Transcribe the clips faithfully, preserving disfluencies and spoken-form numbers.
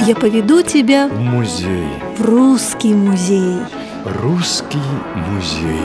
Я поведу тебя в музей. В русский музей. Русский музей.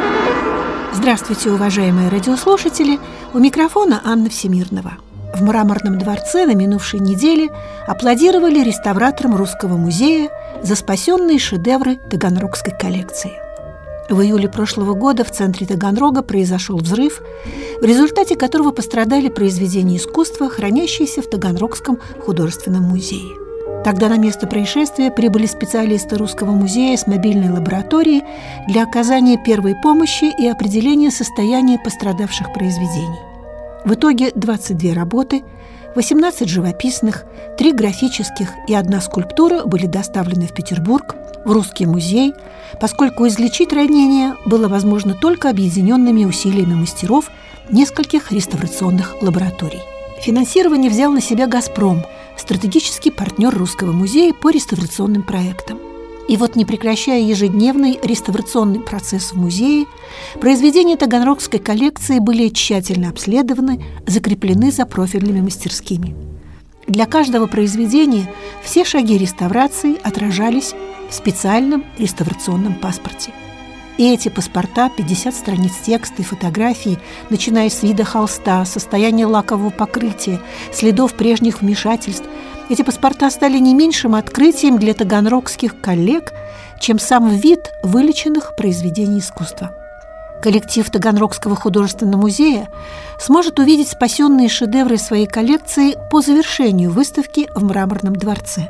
Здравствуйте, уважаемые радиослушатели! У микрофона Анна Всемирнова. В Мраморном дворце на минувшей неделе аплодировали реставраторам Русского музея за спасенные шедевры таганрогской коллекции. В июле прошлого года в центре Таганрога произошел взрыв, в результате которого пострадали произведения искусства, хранящиеся в Таганрогском художественном музее. Тогда на место происшествия прибыли специалисты Русского музея с мобильной лабораторией для оказания первой помощи и определения состояния пострадавших произведений. В итоге двадцать две работы, восемнадцать живописных, три графических и одна скульптура были доставлены в Петербург, в Русский музей, поскольку излечить ранения было возможно только объединенными усилиями мастеров нескольких реставрационных лабораторий. Финансирование взял на себя «Газпром», стратегический партнер Русского музея по реставрационным проектам. И вот, не прекращая ежедневный реставрационный процесс в музее, произведения таганрогской коллекции были тщательно обследованы, закреплены за профильными мастерскими. Для каждого произведения все шаги реставрации отражались в специальном реставрационном паспорте. И эти паспорта, пятьдесят страниц текста и фотографий, начиная с вида холста, состояния лакового покрытия, следов прежних вмешательств, эти паспорта стали не меньшим открытием для таганрогских коллег, чем сам вид вылеченных произведений искусства. Коллектив Таганрогского художественного музея сможет увидеть спасенные шедевры своей коллекции по завершению выставки в Мраморном дворце.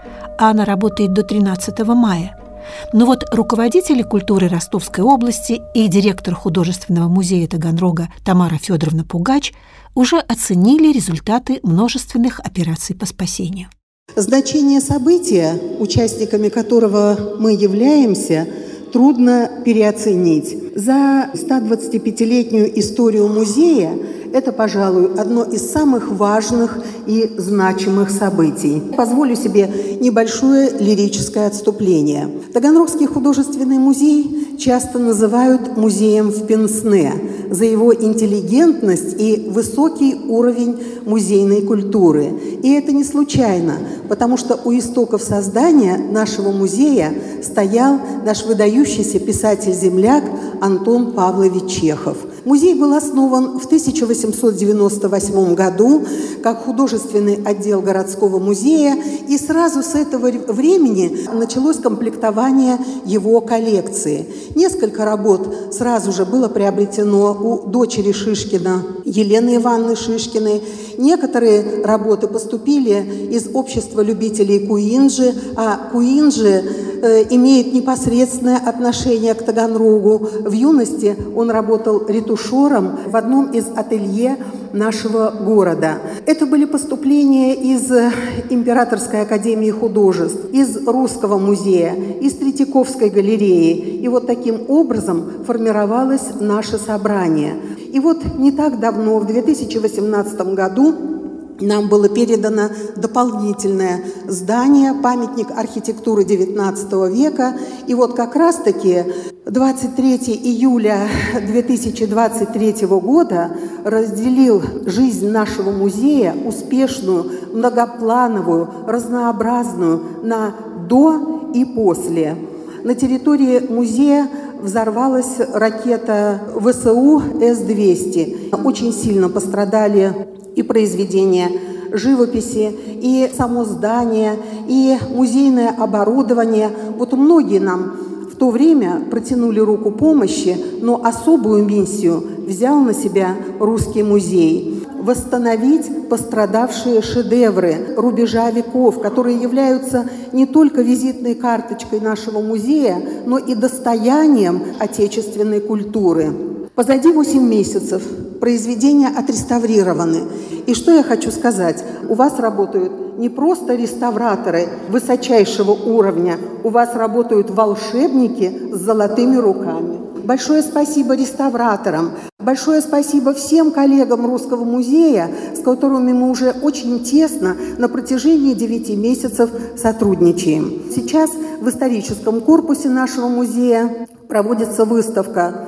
А она работает до тринадцатого мая. Но вот руководители культуры Ростовской области и директор художественного музея Таганрога Тамара Федоровна Пугач уже оценили результаты множественных операций по спасению. Значение события, участниками которого мы являемся, трудно переоценить. За стодвадцатипятилетнюю историю музея это, пожалуй, одно из самых важных и значимых событий. Позволю себе небольшое лирическое отступление. Таганрогский художественный музей часто называют музеем в пенсне за его интеллигентность и высокий уровень музейной культуры. И это не случайно, потому что у истоков создания нашего музея стоял наш выдающийся писатель-земляк Антон Павлович Чехов. Музей был основан в тысяча восемьсот девяносто восьмом году как художественный отдел городского музея, и сразу с этого времени началось комплектование его коллекции. Несколько работ сразу же было приобретено у дочери Шишкина, Елены Ивановны Шишкиной. Некоторые работы поступили из общества любителей Куинджи, а Куинджи э, имеет непосредственное отношение к Таганрогу. В юности он работал ретушером в одном из ателье нашего города. Это были поступления из Императорской академии художеств, из Русского музея, из Третьяковской галереи. И вот таким образом формировалось наше собрание. И вот не так давно, в две тысячи восемнадцатом году, нам было передано дополнительное здание, памятник архитектуры девятнадцатого века. И вот как раз-таки двадцать третьего июля две тысячи двадцать третьего года разделил жизнь нашего музея, успешную, многоплановую, разнообразную, на «до» и «после». На территории музея взорвалась ракета ВСУ Эс двести. Очень сильно пострадали и произведения живописи, и само здание, и музейное оборудование. Вот многие нам в то время протянули руку помощи, но особую миссию взял на себя Русский музей – восстановить пострадавшие шедевры рубежа веков, которые являются не только визитной карточкой нашего музея, но и достоянием отечественной культуры. Позади восемь месяцев, произведения отреставрированы. И что я хочу сказать? У вас работают не просто реставраторы высочайшего уровня, у вас работают волшебники с золотыми руками. Большое спасибо реставраторам, большое спасибо всем коллегам Русского музея, с которыми мы уже очень тесно на протяжении девяти месяцев сотрудничаем. Сейчас в историческом корпусе нашего музея проводится выставка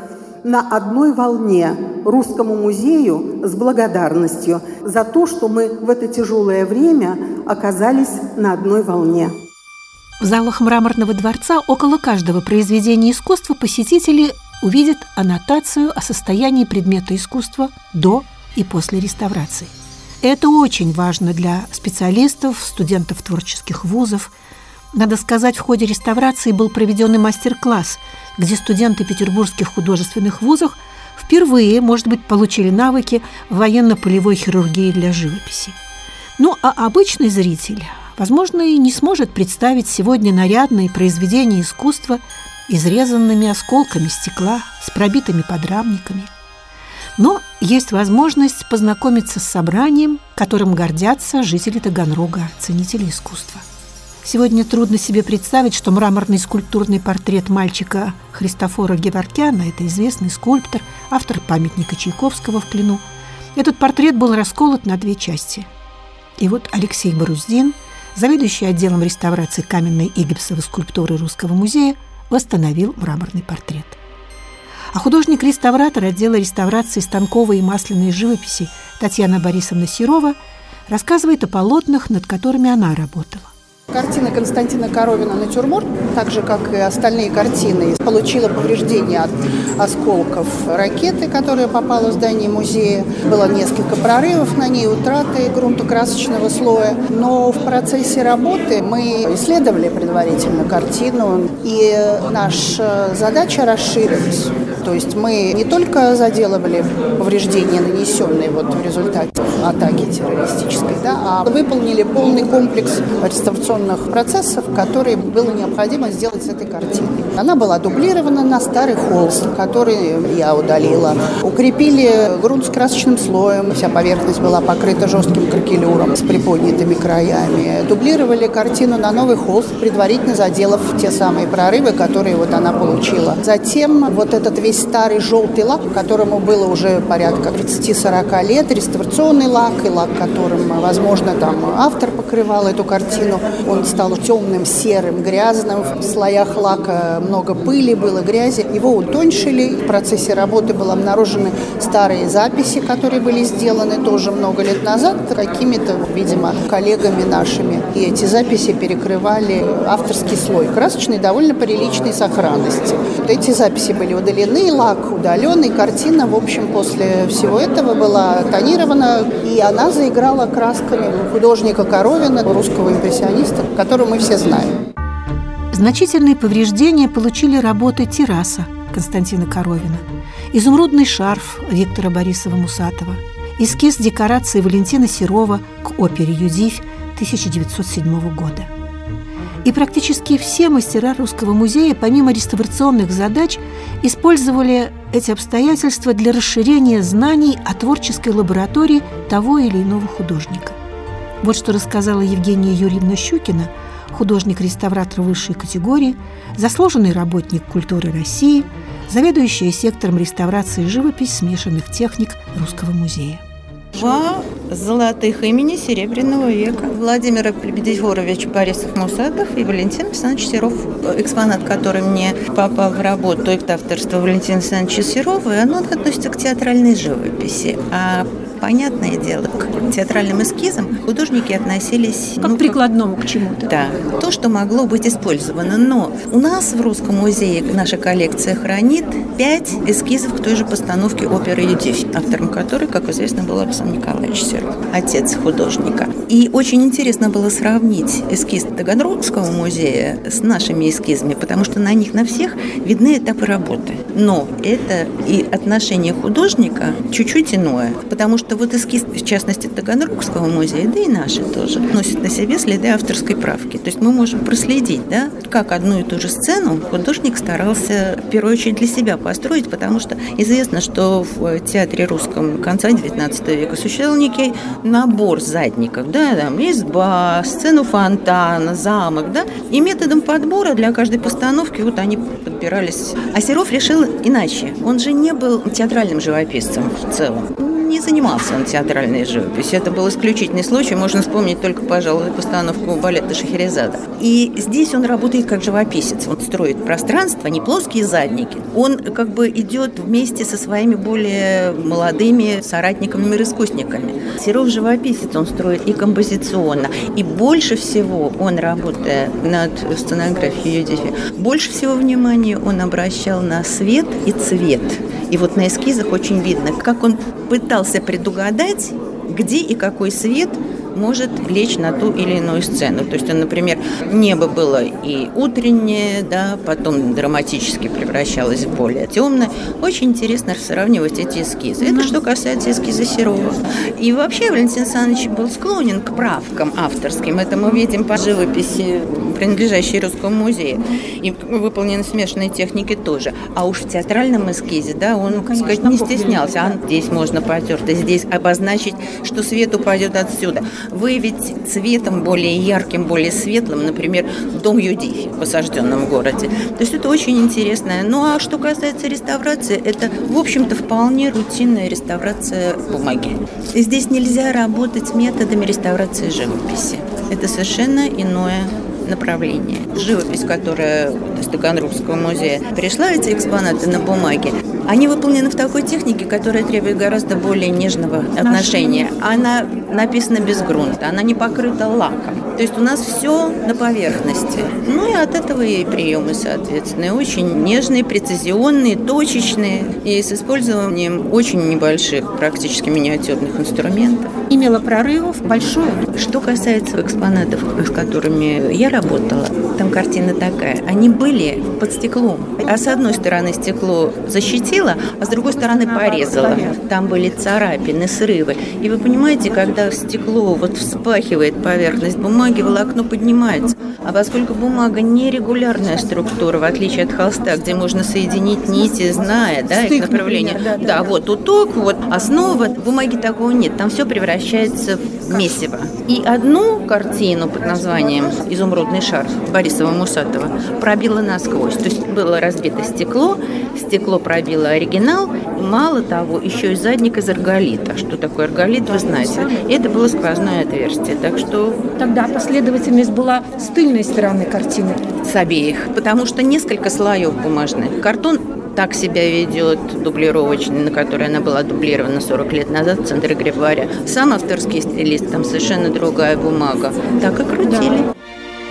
на одной волне Русскому музею с благодарностью за то, что мы в это тяжелое время оказались на одной волне. В залах Мраморного дворца около каждого произведения искусства посетители увидят аннотацию о состоянии предмета искусства до и после реставрации. Это очень важно для специалистов, студентов творческих вузов. Надо сказать, в ходе реставрации был проведен и мастер-класс, где студенты петербургских художественных вузов впервые, может быть, получили навыки военно-полевой хирургии для живописи. Ну, а обычный зритель, возможно, и не сможет представить сегодня нарядные произведения искусства изрезанными осколками стекла, с пробитыми подрамниками. Но есть возможность познакомиться с собранием, которым гордятся жители Таганрога, ценители искусства. Сегодня трудно себе представить, что мраморный скульптурный портрет мальчика Христофора Геворкяна, это известный скульптор, автор памятника Чайковского в плену, этот портрет был расколот на две части. И вот Алексей Боруздин, заведующий отделом реставрации каменной и гипсовой скульптуры Русского музея, восстановил мраморный портрет. А художник-реставратор отдела реставрации станковой и масляной живописи Татьяна Борисовна Серова рассказывает о полотнах, над которыми она работала. Картина Константина Коровина «Натюрморт», так же, как и остальные картины, получила повреждения от осколков ракеты, которая попала в здание музея. Было несколько прорывов на ней, утраты грунтокрасочного слоя. Но в процессе работы мы исследовали предварительно картину, и наша задача расширилась. То есть мы не только заделывали повреждения, нанесенные вот в результате атаки террористической, да, а выполнили полный комплекс реставрационных процессов, которые было необходимо сделать с этой картиной. Она была дублирована на старый холст, который я удалила. Укрепили грунт с красочным слоем, вся поверхность была покрыта жестким кракелюром с приподнятыми краями. Дублировали картину на новый холст, предварительно заделав те самые прорывы, которые вот она получила. Затем вот этот весь старый желтый лак, которому было уже порядка тридцать-сорок лет, реставрационный лак, и лак, которым, возможно, там автор покрывал эту картину, он стал темным, серым, грязным. В слоях лака много пыли было, грязи. Его утоньшили. В процессе работы были обнаружены старые записи, которые были сделаны тоже много лет назад какими-то, видимо, коллегами нашими. И эти записи перекрывали авторский слой, красочный, довольно приличной сохранности. Вот эти записи были удалены, лак удаленный, картина, в общем, после всего этого была тонирована, и она заиграла красками художника Коровина, русского импрессиониста, которого мы все знаем. Значительные повреждения получили работы терраса Константина Коровина, изумрудный шарф Виктора Борисова-Мусатова, эскиз декорации Валентина Серова к опере «Юдивь» тысяча девятьсот седьмого года. И практически все мастера Русского музея, помимо реставрационных задач, использовали эти обстоятельства для расширения знаний о творческой лаборатории того или иного художника. Вот что рассказала Евгения Юрьевна Щукина, художник-реставратор высшей категории, заслуженный работник культуры России, заведующая сектором реставрации живопись смешанных техник Русского музея. Два золотых имени Серебряного века. Владимир Лебедеворович Борисов-Мусатов и Валентин Александрович Серов. Экспонат, который мне попал в работу, это авторство Валентина Александровича Серова, и оно относится к театральной живописи. А понятное дело, к театральным эскизам художники относились... Как ну, к прикладному к чему-то. Да, то, что могло быть использовано. Но у нас в Русском музее наша коллекция хранит пять эскизов к той же постановке оперы «Юдивь», автором которой, как известно, был Александр Николаевич Серов, отец художника. И очень интересно было сравнить эскиз Таганрогского музея с нашими эскизами, потому что на них на всех видны этапы работы. Но это и отношение художника чуть-чуть иное, потому что вот эскиз, в частности, Таганрогского музея, да и наши тоже, носит на себе следы авторской правки. То есть мы можем проследить, да, как одну и ту же сцену художник старался в первую очередь для себя построить, потому что известно, что в театре русском конца девятнадцатого века существовал некий набор задников, да, там изба, сцену фонтана, замок, да, и методом подбора для каждой постановки вот они подбирались. А Серов решил иначе. Он же не был театральным живописцем в целом. не занимался он театральной живописью. Это был исключительный случай. Можно вспомнить только, пожалуй, постановку балета Шахерезада. И здесь он работает как живописец. Он строит пространство, не плоские задники. Он как бы идет вместе со своими более молодыми соратниками-мироискусниками. Серов живописец, он строит и композиционно. И больше всего он, работая над сценографией Юдифи, больше всего внимания он обращал на свет и цвет. И вот на эскизах очень видно, как он пытался предугадать, где и какой свет может лечь на ту или иную сцену. То есть, например, небо было и утреннее, да, потом драматически превращалось в более темное. Очень интересно сравнивать эти эскизы. Это что касается эскиза Серова. И вообще Валентин Александрович был склонен к правкам авторским. Это мы видим по живописи, принадлежащей Русскому музею. И выполнены смешанные техники тоже. А уж в театральном эскизе, да, он, ну, конечно, так сказать, не стеснялся. А здесь можно потерто, здесь обозначить, что свет упадет отсюда. Выявить цветом более ярким, более светлым, например, дом Юдифи в осажденном городе. То есть это очень интересно. Ну а что касается реставрации, это, в общем-то, вполне рутинная реставрация бумаги. И здесь нельзя работать методами реставрации живописи. Это совершенно иное направление. Живопись, которая из Таганрогского музея пришла, эти экспонаты на бумаге, они выполнены в такой технике, которая требует гораздо более нежного отношения. Она написана без грунта, она не покрыта лаком. То есть у нас все на поверхности. Ну и от этого и приемы, соответственно, очень нежные, прецизионные, точечные и с использованием очень небольших, практически миниатюрных инструментов. Имела прорывов большое. Что касается экспонатов, с которыми я работала, там картина такая. Они были под стеклом. А с одной стороны стекло защитило, а с другой стороны порезало. Там были царапины, срывы. И вы понимаете, когда стекло вот вспахивает поверхность бумаги, волокно поднимается. А поскольку бумага нерегулярная структура, в отличие от холста, где можно соединить нити, зная, да, их направление. Да, да, да, вот уток, вот основа, бумаги такого нет. Там все превращается в месиво. И одну картину под названием «Изумрудный шарф» Борисова-Мусатова пробило насквозь. То есть было разбито стекло, стекло пробило оригинал, мало того, еще и задник из арголита. Что такое арголит, вы знаете. И это было сквозное отверстие. Так что... Тогда последовательность была с тыльной стороны картины. С обеих. Потому что несколько слоев бумажных. Картон так себя ведет, дублировочный, на который она была дублирована сорок лет назад в центре Грибаря. Сам авторский лист, там совершенно другая бумага. Так и крутили. Да.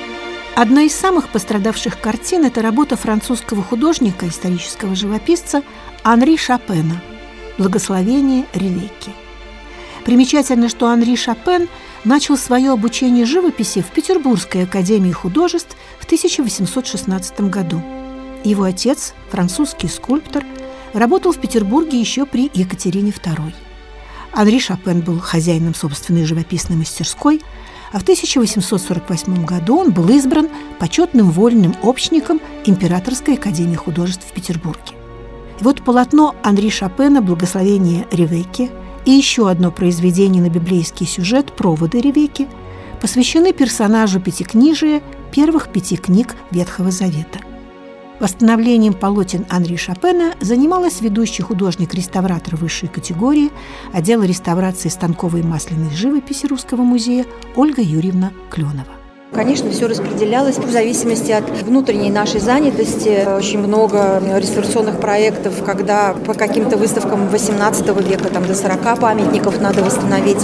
Одна из самых пострадавших картин – это работа французского художника, исторического живописца Анри Шопена «Благословение Ревекки». Примечательно, что Анри Шопен начал свое обучение живописи в Петербургской академии художеств в тысяча восемьсот шестнадцатом году. Его отец, французский скульптор, работал в Петербурге еще при Екатерине второй. Анри Шопен был хозяином собственной живописной мастерской, а в тысяча восемьсот сорок восьмом году он был избран почетным вольным общником Императорской академии художеств в Петербурге. И вот полотно Анри Шопена «Благословение Ревекки» и еще одно произведение на библейский сюжет «Проводы Ревекки» посвящены персонажу Пятикнижия первых пяти книг Ветхого Завета. Восстановлением полотен Анри Шопена занималась ведущий художник-реставратор высшей категории отдела реставрации станковой и масляной живописи Русского музея Ольга Юрьевна Кленова. Конечно, все распределялось в зависимости от внутренней нашей занятости. Очень много реставрационных проектов, когда по каким-то выставкам восемнадцатого века там, до сорока памятников надо восстановить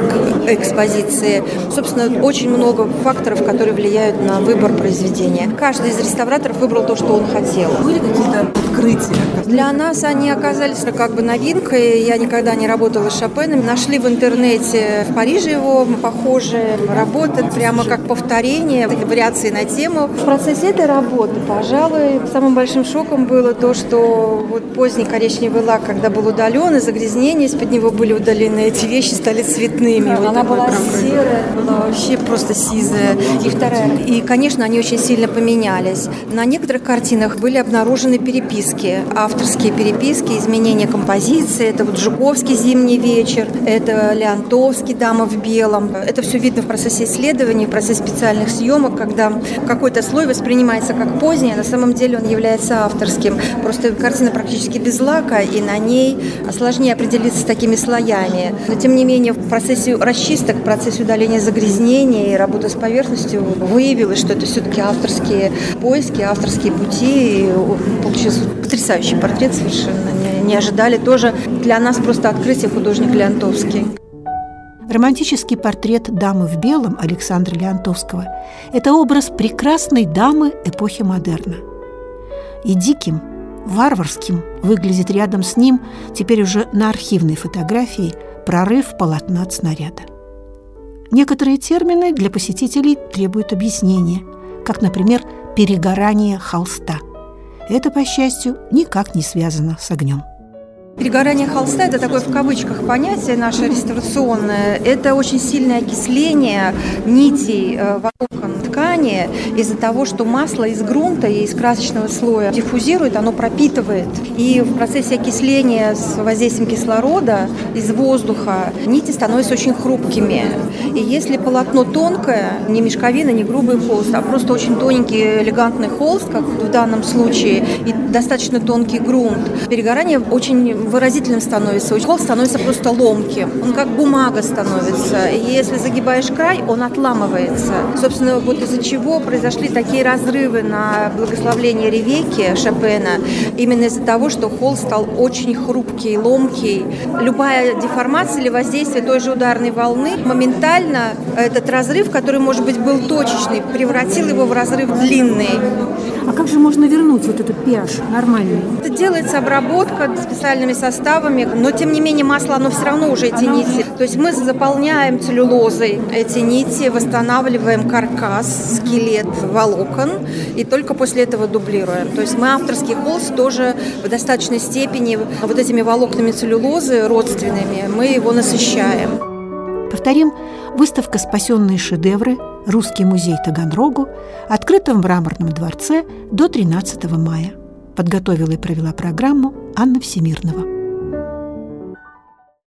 к экспозиции. Собственно, очень много факторов, которые влияют на выбор произведения. Каждый из реставраторов выбрал то, что он хотел. Были какие-то открытия? Для нас они оказались как бы новинкой. Я никогда не работала с Шопеном. Нашли в интернете в Париже его похожие работы, прямо как повторение. Вариации на тему. В процессе этой работы, пожалуй, самым большим шоком было то, что вот поздний коричневый лак, когда был удален, и загрязнения из-под него были удалены, эти вещи стали цветными. Да, вот она была серая, была вообще просто сизая. И вторая. И, конечно, они очень сильно поменялись. На некоторых картинах были обнаружены переписки, авторские переписки, изменения композиции. Это вот Жуковский «Зимний вечер», это Леонтовский «Дама в белом». Это все видно в процессе исследований, в процессе специализации. специальных съемок, когда какой-то слой воспринимается как поздний, а на самом деле он является авторским. Просто картина практически без лака, и на ней сложнее определиться с такими слоями. Но, тем не менее, в процессе расчисток, в процессе удаления загрязнений и работы с поверхностью выявилось, что это все-таки авторские поиски, авторские пути. И получился потрясающий портрет, совершенно не, не ожидали. Тоже для нас просто открытие художник Леонтовский. Романтический портрет дамы в белом Александра Леонтовского – это образ прекрасной дамы эпохи модерна. И диким, варварским выглядит рядом с ним, теперь уже на архивной фотографии, прорыв полотна от снаряда. Некоторые термины для посетителей требуют объяснения, как, например, перегорание холста. Это, по счастью, никак не связано с огнем. Перегорание холста – это такое в кавычках понятие наше реставрационное. Это очень сильное окисление нитей волокон ткани из-за того, что масло из грунта и из красочного слоя диффузирует, оно пропитывает. И в процессе окисления с воздействием кислорода из воздуха нити становятся очень хрупкими. И если полотно тонкое, не мешковина, не грубый холст, а просто очень тоненький элегантный холст, как в данном случае, и достаточно тонкий грунт, перегорание очень выразительным становится. Холст становится просто ломким. Он как бумага становится. И если загибаешь край, он отламывается. Собственно, вот из-за чего произошли такие разрывы на благословление Ревекки Шопена. Именно из-за того, что холст стал очень хрупкий, ломкий. Любая деформация или воздействие той же ударной волны моментально этот разрыв, который, может быть, был точечный, превратил его в разрыв длинный. А как же можно вернуть вот этот pH нормальный? Это делается обработка специальными составами, но тем не менее масло, оно все равно уже эти нити. То есть мы заполняем целлюлозой эти нити, восстанавливаем каркас, скелет волокон и только после этого дублируем. То есть мы авторский холст тоже в достаточной степени вот этими волокнами целлюлозы родственными мы его насыщаем. Повторим, выставка «Спасенные шедевры. Русский музей Таганрогу» открыта в Мраморном дворце до тринадцатого мая. Подготовила и провела программу Анна Всемирнова.